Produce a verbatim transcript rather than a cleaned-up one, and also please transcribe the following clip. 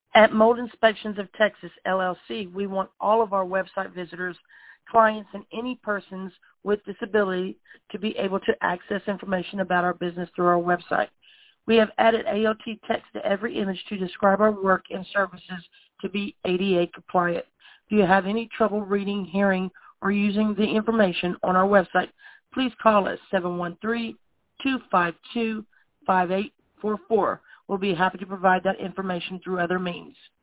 At Mold Inspections of Texas, L L C, we want all of our website visitors, clients, and any persons with disability to be able to access information about our business through our website. We have added A O T text to every image to describe our work and services to be A D A compliant. If you have any trouble reading, hearing, or using the information on our website, please call us seven one three, two five two, five eight four four. We'll be happy to provide that information through other means.